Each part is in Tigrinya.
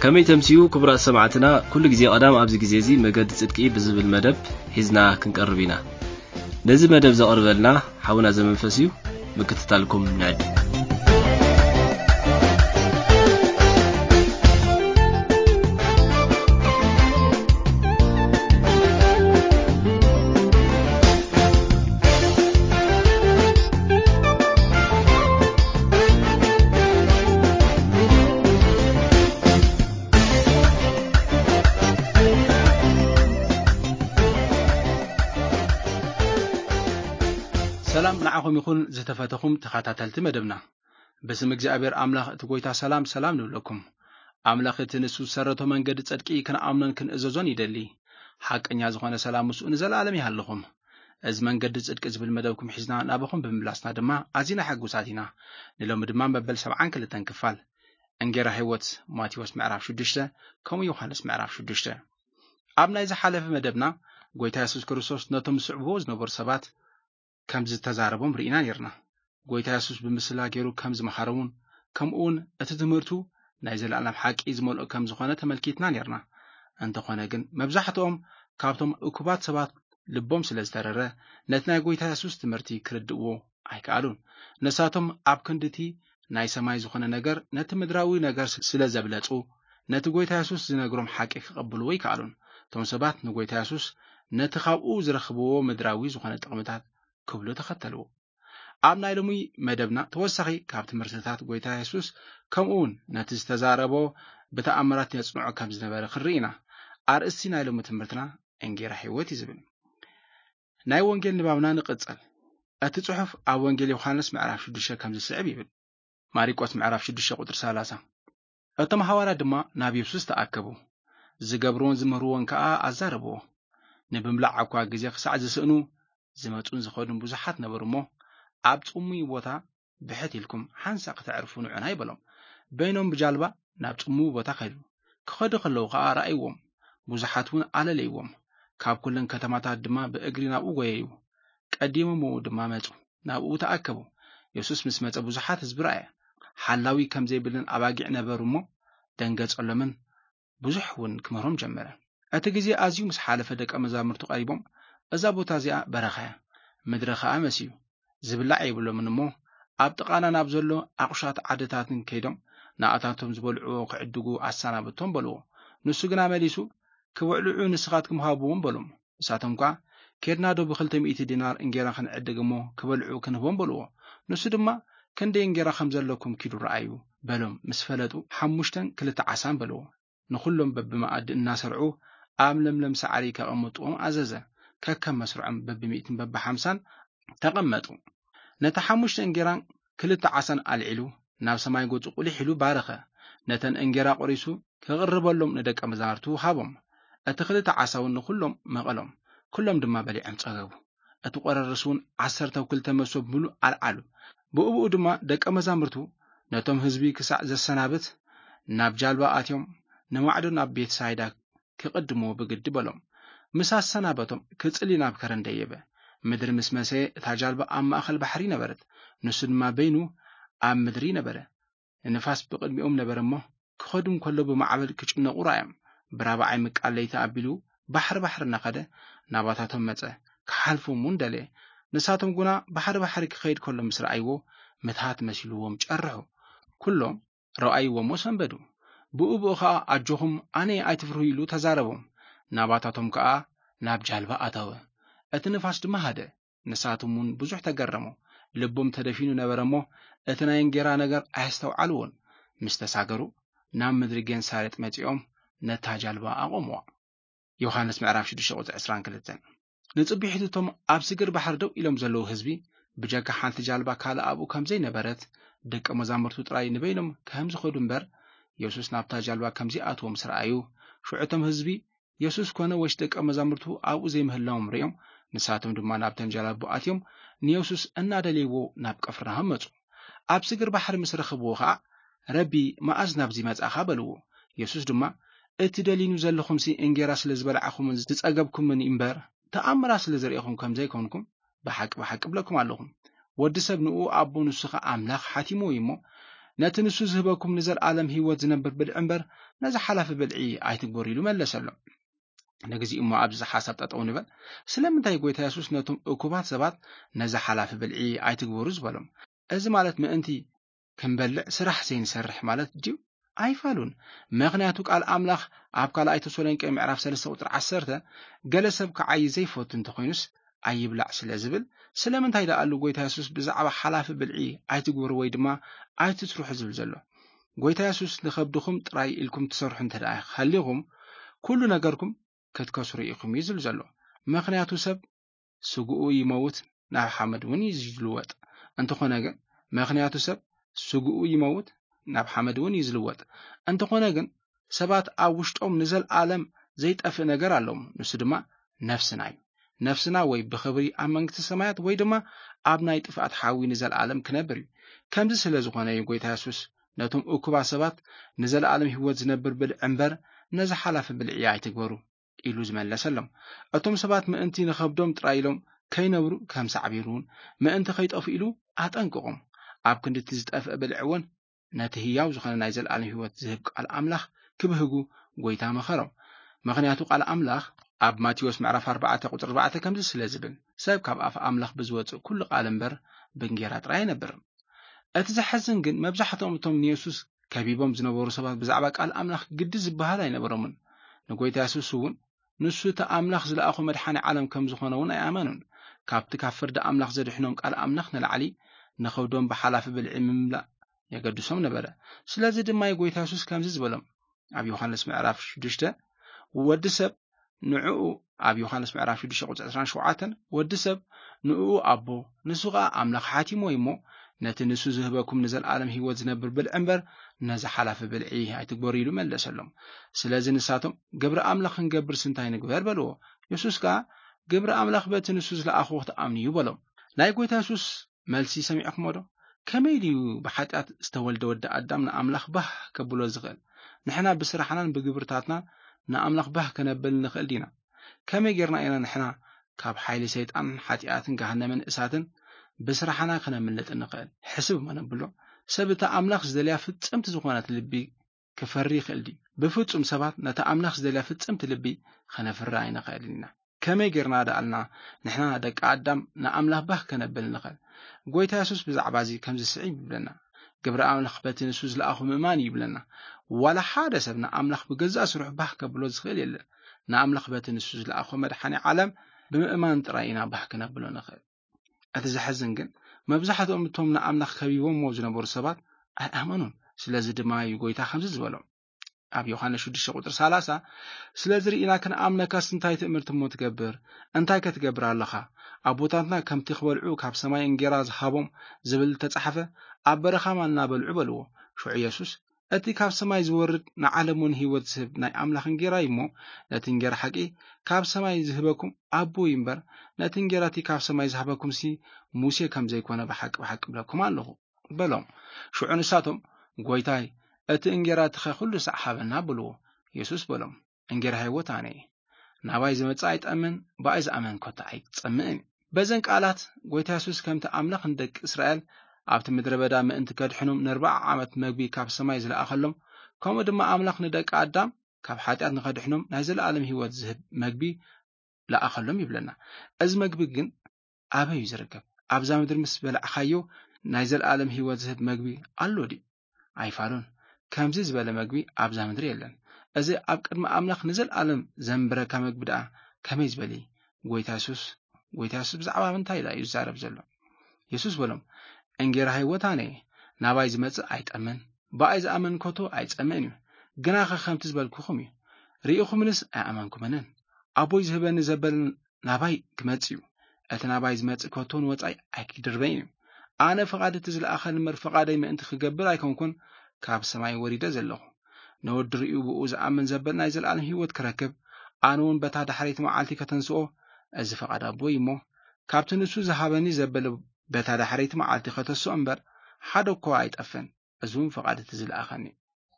كمي تمسيو كبرى سمعتنا كل جزي قدام أبز جزيزي مجد صدقي بزب المدب حزنا كنقربينا نزي مدب زقربلنا حاولنا زمن فسيو بكتتالكم نعد سلام نعاكم يكون زتفاتكم تخاتاتلت مدبنا بسم እግዚአብሔር አምላክ ትጎይታ ሰላም ንብለኩም አምላክ ትንሱ ሰረቶ መንገድ ጽድቂ ከነአምነን ክንእዘዞን ይደሊ ሐቀኛ ዝኾነ ሰላም እሱ እንዘላለም ይሃልኩም እዚ መንገድ ጽድቂ ዝብል መደብኩም ሒዝና ናበኹም ብምምላስና ድማ አዚና ሓጉሳቲና ንሎም ድማ መበል 72 ክፋል እንጌራ ህይወት ማቴዎስ ምዕራፍ 6 ከም ዮሐንስ ምዕራፍ 6 ኣብ ናይ ዝሓለፈ መደብና ጎይታ ኢየሱስ ክርስቶስ ነቶም ስዕቦ ዝነበሩ ሰባት كم زتزاربهم رئينا نيرنا قويتا يسوس بمثلا غيرو كم زمحارون كم اون اتتمرتو نايزل علم حق ازمولو كم زخانه تملكيتنا نيرنا انت خونه جن مبزحتهم كابتم اكوبات سبات لبوم سلازترره نتنا قويتا يسوس تمرتي كردو አይካሉን ነሳቶም አብ ክንድቲ ናይ ሰማይ ዝኾነ ነገር ነቲ ምድራዊ ነገር ስለዘብለጹ ነቲ ጎይታ ኢየሱስ ዝነግሮም ሓቂ ክቀበሉ ይካሉን ቶም ሰባት ንጎይታ ኢየሱስ ነቲ ካብኡ ዝረኽብዎ ምድራዊ ዝኾነ ጥቅምታት كبلو تختلو عبنا يلومي مدبنا توسخي كابت مرتتات قويتا يسوس كمون نتز تزاربو بتأمرات يصنعو كمز نبار خرينا أرأسينا يلومي تمرتنا انجير حيواتي زبن ناي وانجيل نبابنا نقصل اتتصحف او وانجيل يوحنس معراف شدشة كمز السعب يبن ماريكوات معراف شدشة قدر سالاسا اتم حوارا دما نابي يسوس تأكبو زقبرون زمروان كا أزاربو نبملع عكوا قزيق ساعد زسئنو زماتون زخودن بزحات نبرمو عبد أمي بوتا بحتيلكم حنساق تعرفون عناي بلوم بينهم بجالبا نابت أمو بوتا خيلو كخد خلوغا رأيوم بزحاتون على ليوم كاب كلن كتماتا دما بأجري نابو غييو كأديمو مو دما ماتو نابو تأكبو يسوس مسمات بزحات زبرأي حلاوي كم زي بلن أباقع نبرمو دنجز علمن بزحون كمرهم جمرة أتجزي أزيو مسحالة فدك أمزامرتو قريبهم إذا بوتازيا برخة مدرخة أمسيو زبلع يبلو منمو أبتقانا نابزلو أقشات عادتاتن كيدم ناقتاتهم زبلعو قعدقو عسانا بطن بلو نسوقنا مليسو كوعلعو نسخاتكم هابوون بلوم ساتمكا كيرنا دو بخلتم 100 دينار انجيرا خن عدقمو كبلعو كنهبون بلو نسو دما كندي انجيرا خمزلكم كيدو رأيو بلوم مسفلتو حموشتن كلتا عسان بلو نخلهم ببما أد الناسرعو لملم سعري كأمطوهم عزازة ككم مسرعم ببمئة بب 50 تقمطوا نتحمش انجيران كلتا عسان العلو ناب سماي قوت قولي حلو بارخه نتن انجيرا قريسو كغربلهم ندق مزارتو هابم اتخلتا عساون كلهم مقلهم كلهم دما بليعم صغبو اتقررسون 10 توكل تمسوب ملو العلو بؤبؤ دما دق مزامرتو نتم حزبي كسع زسنابت ناب جالبا اتيوم نمعدو ناب بيت سايدا كقدمو بقد بلوم مساس سنابتهم كتصلينا بكرن ديبه مدر مسمسه تاجالبا ام اخل بحري نبرت نسد ما بينو ام مدري نبره النفاس بقدميهم نبرمو كخدم كله بمعبد كچنقو رايم برابعي مقاليتا ابيلو بحر نقده نباتاتهم مصه كحلفو موندله نساتهم غنا بحر كخيد كله مسرعيو متات مسلوهم ጨርሑ كلهم رأيو مسنبدو بؤبوخا اجهم اني ايتفرو يلو تزاربهم ناباتاتهم كا ناب جالبا اتاوه اتنفاس دما هده نساتمون بزح تگرمو لبوم تدفينو نبرمو اتنا ينجرا نگر ايستوعلون مستساغرو نام مدرگين سارت متيوم نتا جالبا اقوموا يوحنس معراف 6:22 نصبيحتهم ابسغر بحر دو الوم زلو حزبي بجاك حانت جالبا كالا ابو كمزي نبرت دق مزامرتو طراي نبينم كهمز خودنبر يسوس نابتا جالبا كمزي اتوم سرعيو شعتم حزبي يسوس كونه وشتك مزامرتو أو زي مهلاهم ريم نساتهم دما نابتن جلاب بؤاتيهم نيوسوس أنا دليو ناب كفرهم متو أبسقر بحر مصر خبوها ربي ما أزناب زي مات أخابلو يسوس دما اتدلينو زلخم سي انجراس لزبل عخم تتأقبكم من إنبار تأمراس لزريخم كم زي كونكم بحق بلكم علىهم ودسب نقو أبو نسخة أملاخ حاتمو يمو ነቲ ንሱ ዝህበኩም ንዘለዓለም ህይወት ዝነብር ብልዒ እምበር ነዚ ሓላፊ ብልዒ ኣይትግበሩ ኢሉ መለሰሎ። ንግዚኡ እሞ ኣብዚ ሓሳብ ጠጠው ንበል። ስለምንታይ ጎይታ ኢየሱስ ነቶም እኩባት ሰባት ነዚ ሓላፊ ብልዒ ኣይትግበሩ ዝበሎም? እዚ ማለት ምእንቲ ክንበልዕ ስራሕ ዘይንሰርሕ ማለት ድዩ? ኣይፋሉን። ምክንያቱ ቃል ኣምላኽ ኣብ ካልኣይ ተሰሎንቄ ምዕራፍ 3 ቁጥሪ 10 ገለ ሰብ ክዓይ ዘይፈቱ እንተኮይኑስ ኣይብላዕ ስለ ዝብል ስለምንታይ ደኣሉ ጎይታ ኢየሱስ ብዛዕባ ሓላፊ ብልዒ ኣይትግበሩ ወይ ድማ ኣይትስርሑ ዝብል ዘሎ? ጎይታ ኢየሱስ ንከብድኩም ጥራይ ኢልኩም ትሰርሑ እንተደኣ ሃሊኹም ኩሉ ነገርኩም ክትከስሩ ኢኹም እዩ ዝብል ዘሎ። ምክንያቱ ሰብ ስጉኡ ይመውት ናብ ሓመድ እውን ይዝልወጥ እንተኾነ ግን ምክንያቱ ሰብ ስጉኡ ይመውት ናብ ሓመድ እውን ይዝልወጥ እንተኾነ ግን ሰባት ኣብ ውሽጦም ንዘለዓለም ዘይጠፍእ ነገር ኣለዎም። ንሱ ድማ ነፍስና እዩ። ነፍስና ወይ ብክብሪ ኣብ መንግስቲ ሰማያት ወይ ድማ ኣብ ናይ ጥፍኣት ሓዊ ንዘለዓለም ክነብር እዩ። ከምዚ ስለ ዝኾነ እዩ ጎይታ ኢየሱስ ነቶም እኩባ ሰባት ንዘለዓለም ህይወት ዝነብር ብልዒ እምበር ነዚ ሓላፊ ብልዒ ኣይትግበሩ ኢሉ ዝመለሰሎም። እቶም ሰባት ምእንቲ ንከብዶም ጥራይ ኢሎም ከይነብሩ ከም ሳዕቢሩን ምእንቲ ከይጠፉ ኢሉ ኣጠንቅቆም። ኣብ ክንዲ እቲ ዝጠፍአ ብልዒ እውን ነቲ ህያው ዝኾነ ናይ ዘለዓለም ህይወት ዝህብ ቃል ኣምላኽ ክብህጉ ጎይታ መኸሮም። ምክንያቱ ቃል ኣምላኽ ኣብ ማቴዎስ ምዕራፍ 4 ቁጥሪ 4 ከምዚ ስለ ዝብል ሰብ ካብ ኣፍ ኣምላኽ ብዝወፅእ ኩሉ ቃል እምበር ብእንጌራ ጥራይ ኣይነብርን። እቲ ዘሐዝን ግን መብዛሕትኦም እቶም ንየሱስ ከቢቦም ዝነበሩ ሰባት ብዛዕባ ቃል ኣምላኽ ግዲ ዝበሃል ኣይነበሮምን። ንጎይታ ኢየሱስ እውን ንሱ እቲ ኣምላኽ ዝለኣኾ መድሓኒ ዓለም ከም ዝኾነ እውን ኣይኣመኑን። ካብቲ ካብ ፍርዲ ኣምላኽ ዘድሕኖም ቃል ኣምላኽ ንላዕሊ ንከብዶም ብሓላፊ ብልዒ ምምላእ የገድሶም ነበረ። ስለዚ ድማ ጎይታ ኢየሱስ ከምዚ ዝበሎም ኣብ ዮሐንስ ምዕራፍ 6 ወዲ ሰብ ንዕኡ ኣብ ዮሐንስ ምዕራፍ 6 ቁጥሪ 27 ወዲ ሰብ ንዕኡ ኣቦ ንሱ ኸዓ ኣምላኽ ሓቲሞ እሞ ነቲ ንሱ ዝህበኩም ንዘለዓለም ህይወት ዝነብር ብልዒ እምበር ነዚ ሓላፊ ብልዒ ኣይትግበሩ ኢሉ መለሰሎም። ስለዚ ንሳቶም ግብሪ ኣምላኽ ክንገብር ስንታይ ንግበር በልዎ። ኢየሱስ ከዓ ግብሪ ኣምላኽ በቲ ንሱ ዝለኣኹ ክትኣምኑ እዩ በሎም። ናይ ጎይታ ኢየሱስ መልሲ ሰሚዕኹሞ ዶ? ከመይ ድዩ ብሓጢኣት ዝተወልደ ወዲ ኣዳም ንኣምላኽ ባህ ከብሎ ዝኽእል? ንሕና ብስራሕናን ብግብርታትና ንኣምላኽ ባህ ከነብል ንኽእል ዲና? ከመይ ጌርና ኢና ንሕና ካብ ሓይሊ ሰይጣን ሓጢኣትን ገሃነምን እሳትን ብስራሕና ክነምልጥ ንኽእል? ሕስብ መነብሎ ሰብ እቲ ኣምላኽ ዝደልያ ፍጽምቲ ዝኾነት ልቢ ክፈሪ ይኽእል ዲ? ብፍጹም ሰባት ነቲ ኣምላኽ ዝደልያ ፍጽምቲ ልቢ ክነፍሪ ኣይንኽእልን ኢና። ከመይ ጌርና ደኣልና ንሕና ደቂ ኣዳም ንኣምላኽ ባህ ከነብል ንኽእል? ጎይታ ኢየሱስ ብዛዕባ እዚ ከምዚ ስዒብ ይብለና። ግብሪ ኣምላኽ በቲ ንሱ ዝለኣኹ ምእማን ይብለና። ዋላ ሓደ ሰብ ንኣምላኽ ብገዛእ ስሩሕ ባህ ከብሎ ዝኽእል የለን። ንኣምላኽ በቲ ንሱ ዝለኣኹ መድሓኒ ዓለም ብምእማን ጥራይ ኢና ባህ ክነብሎ ንኽእል። እቲ ዘሕዝን ግን መብዛሕትኦም እቶም ንኣምላኽ ከቢቦሞ ዝነበሩ ሰባት ኣይኣመኑን። ስለዚ ድማ እዩ ጎይታ ከምዚ ዝበሎም ኣብ ዮሐንስ 6 ቁጥሪ 30 ስለዚ ርኢና ክንኣምነካስ እንታይ ትእምርቲ እሞ ትገብር? እንታይ ከትገብር ኣለኻ? ኣቦታትና ከምቲ ክበልዑ ካብ ሰማይ እንጌራ ዝሃቦም ዝብል ተጻሕፈ ኣብ በረኻ ማና በልዑ በልዎ። ሽዑ ኢየሱስ እቲ ካብ ሰማይ ዝወርድ ንዓለም እውን ህይወት ዝህብ ናይ ኣምላኽ እንጌራ እሞ ነቲ እንጌራ ሓቂ ካብ ሰማይ ዝህበኩም ኣቦ እዩ እምበር ነቲ እንጌራ እቲ ካብ ሰማይ ዝሃበኩም ሲ ሙሴ ከም ዘይኮነ ብሓቂ ብሓቂ ብለኩም ኣለኹ በሎም። ሽዑ ንሳቶም ጎይታይ እቲ እንጌራ ትኸ ኩሉ ሳዕ ሃበና ብልዎ። ኢየሱስ በሎም እንጌራ ህይወት ኣነ እየ። ናባይ ዝመጽእ ኣይጠምን፣ ብኣይ ዝኣመን ኮታ ኣይጸምእን። በዘን ቃላት ጎይታ ኢየሱስ ከምቲ ኣምላኽ ንደቂ እስራኤል ኣብቲ ምድረ በዳ ምእንቲ ከድሕኖም ን40 ዓመት መግቢ ካብ ሰማይ ዝለኣኸሎም ከምኡ ድማ ኣምላኽ ንደቂ ኣዳም ካብ ሓጢኣት ንኸድሕኖም ናይ ዘለዓለም ህይወት ዝህብ መግቢ ለኣኸሎም ይብለና። እዚ መግቢ ግን ኣበይ እዩ ዝርከብ? ኣብዛ ምድሪ ምስ በላዕኻዮ ናይ ዘለዓለም ህይወት ዝህብ መግቢ ኣሎ ዲ? ኣይፋሉን። ከምዚ ዝበለ መግቢ ኣብዛ ምድሪ የለን። እዚ ኣብ ቅድሚ ኣምላኽ ንዘለዓለም ዘንብረካ መግቢ ደኣ ከመይ ዝበለ? ጎይታ ኢየሱስ ብዛዕባ ምንታይ እዩ ዝዛረብ ዘሎ? ኢየሱስ በሎም እንጌራ ህይወት ኣነ እየ። ናባይ ዝመጽእ ኣይጠምን፣ ብኣይ ዝኣመን ኮቶ ኣይጸምእን እዩ። ግና ኸ ከምቲ ዝበልኩኹም እዩ። ርኢኹምንስ ኣይኣመንኩምንን። ኣቦይ ዝህበኒ ዘበል ናባይ ክመጽእ እዩ። እቲ ናባይ ዝመጽእ ኮቶ ንወጻይ ኣይክድርበይን እዩ። ኣነ ፍቓድ እቲ ዝለኣኸኒ እምበር ፍቓደይ ምእንቲ ክገብር ኣይኮንኩን ካብ ሰማይ ወሪደ ዘለኹ። ንወዲ ርኢዩ ብኡ ዝኣምን ዘበል ናይ ዘለዓለም ህይወት ክረክብ ኣነ እውን በታ ዳሕረይቲ መዓልቲ ከተንስኦ እዚ ፍቓድ ኣቦይ እሞ ካብቲ ንሱ ዝሃበኒ ዘበለ በታ ዳሕረይቲ መዓልቲ ከተስኦ እምበር ሓደ እኳ ኣይጠፍን። እዚ እውን ፍቓድ እቲ ዝለኣኸኒ።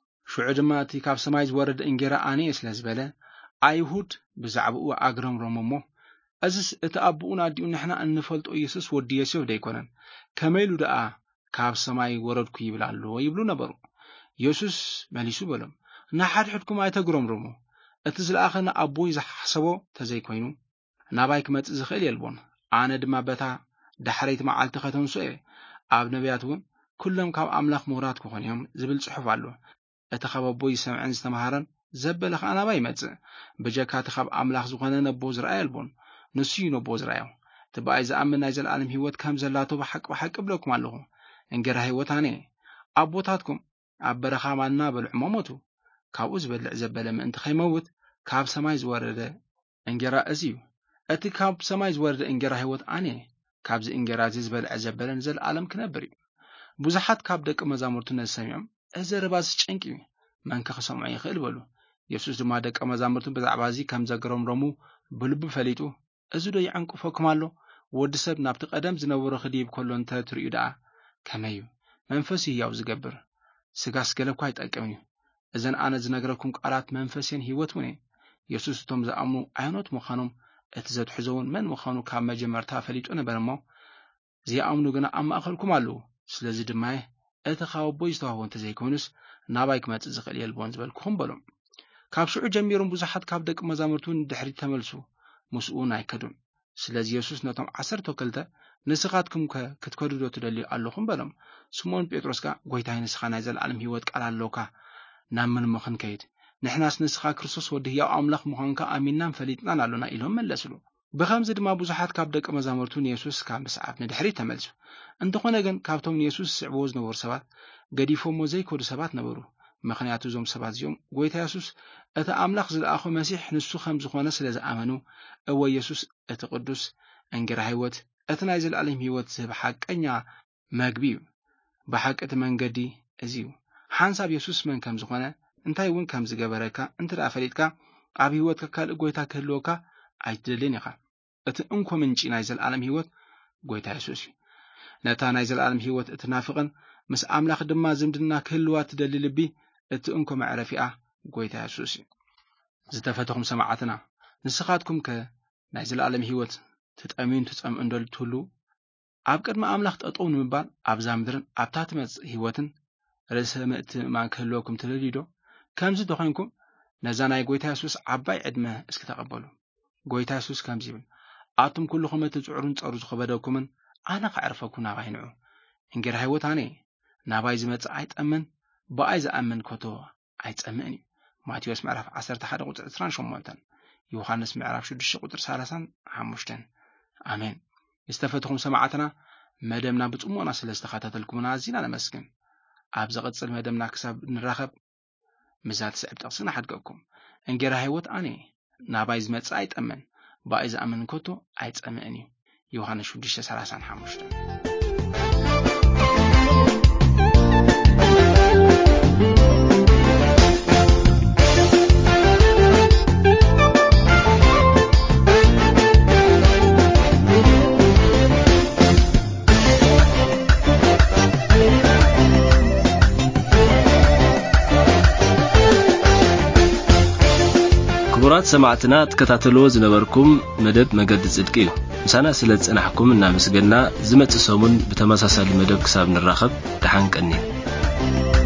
ሽዑ ድማ እቲ ካብ ሰማይ ዝወረደ እንጌራ ኣነ እየ ስለ ዝበለ ኣይሁድ ብዛዕባኡ ኣግረምሮም እሞ እዚስ እቲ ኣቦኡን ኣዲኡን ንሕና እንፈልጦ ኢየሱስ ወዲ ዮሴፍ ደይኮነን? ከመይ ኢሉ ደኣ ካብ ሰማይ ወረድኩ ይብላሉ ይብሉ ነበሩ። ኢየሱስ መሊሱ በሎም ንሓድሕድኩም ኣይተግረምርሙ እቲ ዝለኣኸና ኣቦይ ዝሓሰቦ ተዘይኮይኑ ናባይ ክመጽእ ዝኽእል የልቦን ኣነ ድማ በታ ዳሕረይቲ መዓልቲ ከተንስኦ ኣብ ነቢያት እውን ኩሎም ካብ ኣምላኽ ምሁራት ክኾኑ እዮም ዝብል ጽሑፍ ኣሎ። እቲ ካብ ኣቦይ ሰምዐን ዝተምሃረን ዘበለ ከዓ ናባይ ይመጽእ ብጀካ እቲ ካብ ኣምላኽ ዝኾነ ነቦ ዝረኣይ የልቦን ንሱ እዩ ነቦ ዝረኣዮ። እቲ ብኣይ ዝኣምን ናይ ዘለኣለም ህይወት ከም ዘላቶ ብሓቂ ብለኩም ኣለኹ። እንጀራ ህይወት ኣነ ኣቦታትኩም ኣብ በረኻ ማና በልዑ ሞቱ ካብኡ ዝበልዕ ዘበለ ምእንቲ ከይመውት ካብ ሰማይ ዝወረደ እንጀራ እዚ እዩ። እቲ ካብ ሰማይ ዝወረደ እንጀራ ህይወት ኣነ ካብዚ እንጀራ እዚ ዝበልዐ ዘበለን ዘለኣለም ክነብር እዩ። ብዙሓት ካብ ደቂ መዛሙርቱ ነዚ ሰሚዖም እዚ ርባስ ጭንቂ መን ክሰምዖ ይኽእል በሉ። ኢየሱስ ድማ ደቂ መዛሙርቱ ብዛዕባ እዚ ከም ዘገረምሮሙ ብልቡ ፈሊጡ እዚ ዶ ይዕንቅፈኩም ኣሎ? ወዲ ሰብ ናብቲ ቀደም ዝነበሮ ክዲብ ከሎ እንተትርእዩ ደኣ ከመይ እዩ? መንፈስ ህያው ዝገብር ስጋስ ገለ እኳ አይጠቅምን እዩ። እዘን ኣነ ዝነግረኩም ቃላት መንፈስን ህይወት እውን ኢየሱስ እቶም ዝኣምኑ ኣይኖት ምዃኖም እቲ ዘትሕዘውን መን ምዃኑ ካብ መጀመርታ ፈሊጡ ነበር እሞ ዝኣምኑ ግና ኣብ ማእኸልኩም ኣለዉ። ስለዚ ድማ እቲ ካብ ኣቦይ ዝተዋህቦ እንተዘይኮይኑስ ናባይ ክመጽእ ዝኽእል የልቦን ዝበልኩኹም በሎም። ካብ ሽዑ ጀሚሮም ብዙሓት ካብ ደቂ መዛሙርቱ ንድሕሪት ተመልሱ ምስኡን ኣይከዱን። ስለዚ ኢየሱስ ነቶም 12 ንስኻትኩም ክትከዱ ዶ ትደልዩ ኣለኹም በሎም። ስምዖን ጴጥሮስ ከዓ ጎይታይ ንስኻ ናይ ዘለኣለም ህይወት ቃል ኣለውካ ናብ ምን ምኽንከይድ ንሕናስ ንስኻ ክርስቶስ ወዲ ህያው ኣምላኽ ምዃንካ ኣሚንናን ፈሊጥናን ኣለና ኢሎም መለስሉ። ብኸምዚ ድማ ብዙሓት ካብ ደቂ መዛሙርቱ ንኢየሱስ ካብ ምስዓብ ንድሕሪት ተመልሱ። እንተኾነ ግን ካብቶም ንኢየሱስ ዝስዕብዎ ዝነበሩ ሰባት ገዲፎሞ ዘይከዱ ሰባት ነበሩ። ምክንያቱ እዞም ሰባት እዚኦም ጎይታ ኢየሱስ እቲ ኣምላኽ ዝለኣኾ መሲሕ ንሱ ከም ዝኾነ ስለ ዝኣመኑ እወ ኢየሱስ እቲ ቅዱስ እንጀራ ህይወት እቲ ናይ ዘለኣለም ህይወት ዝህብ ሓቀኛ መግቢ እዩ። ብሓቂ እቲ መንገዲ እዚ እዩ። ሓንሳብ ኢየሱስ መን ከም ዝኾነ እንታይ እውን ከም ዝገበረካ እንትዳ ፈሊጥካ ኣብ ህይወትካ ካልእ ጎይታ ክህልወካ ኣይትደልን ኢኻ። እቲ እንኮ ምንጪ ናይ ዘለኣለም ህይወት ጎይታ ኢየሱስ እዩ። ነታ ናይ ዘለኣለም ህይወት እትናፍቕን ምስ ኣምላኽ ድማ ዝምድና ክህልዋ ትደሊ ልቢ እቲ እንኮ መዕረፊኣ ጎይታ ኢየሱስ እዩ። ዝተፈተኹም ሰማዓትና ንስኻትኩም ከ ናይ ዘለኣለም ህይወት ትጠምዩን ትጸምኡን ዶ ትህሉ? ኣብ ቅድሚ ኣምላኽ ጠጠው ንምባል ኣብዛ ምድርን ኣብታ ትመጽእ ህይወትን ርእሰ ምእትማን ክህልወኩም ትደልዩ ዶ? ከምዚ ተኾይንኩም ነዛ ናይ ጎይታ ኢየሱስ ዓባይ ዕድመ እስኪ ተቐበሉ። ጎይታ ኢየሱስ ከምዚ ይብል ኣቱም ኩልኹም እቲ ጽዑርን ጸሩ ዝኸበደኩምን ኣነ ከዕርፈኩም ናባይ ንዑ። እንጀራ ህይወት ኣነ ናባይ ዝመጽእ ኣይጠምን ብኣይ ዝኣምን ኮቶ ኣይጸምእን እዩ። ማቴዎስ ምዕራፍ 11 ቁጥሪ 28 ዮሐንስ ምዕራፍ 6 ቁጥሪ 35 ኣሜን። ዝተፈተኹም ሰማዓትና መደብና ብጽሞና ስለ ዝተኸታተልኩምና ኣዝና ነመስግን። ኣብ ዝቕጽል መደብና ክሳብ ንራኸብ ምዛት ስዕብ ጠቕስና ሓድገኩም። እንጀራ ህይወት ኣነ ናባይ ዝመጽእ ኣይጠምን ብኣይ ዝኣምን ኮቶ ኣይጸምእን እዩ። ዮሐንስ 6:35 ክቡራት ሰማዕትና ተከታተልዎ ዝነበርኩም መደብ መገዲ ጽድቂ እዩ። ምሳና ስለ ጽናሕኩም እናመስገንና ዝመጽእ ሰሙን ብተመሳሳሊ መደብ ክሳብ ንራኸብ ደሓን ቀኒ